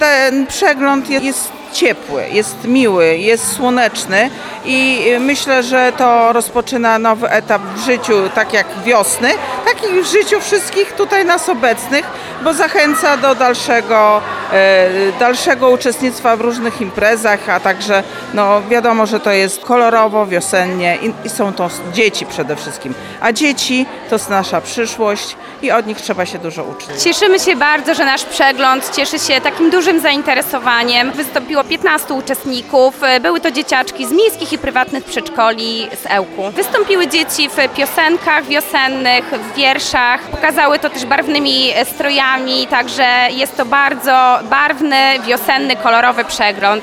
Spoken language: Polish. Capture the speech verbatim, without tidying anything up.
Ten przegląd jest ciepły, jest miły, jest słoneczny i myślę, że to rozpoczyna nowy etap w życiu, tak jak wiosny, tak i w życiu wszystkich tutaj nas obecnych, bo zachęca do dalszego, dalszego uczestnictwa w różnych imprezach, a także no, wiadomo, że to jest kolorowo, wiosennie i, i są to dzieci przede wszystkim, a dzieci to jest nasza przyszłość i od nich trzeba się dużo uczyć. Cieszymy się bardzo, że nasz przegląd cieszy się takim dużym zainteresowaniem. Wystąpiło piętnastu uczestników. Były to dzieciaczki z miejskich i prywatnych przedszkoli z Ełku. Wystąpiły dzieci w piosenkach wiosennych, w wierszach. Pokazały to też barwnymi strojami, także jest to bardzo barwny, wiosenny, kolorowy przegląd.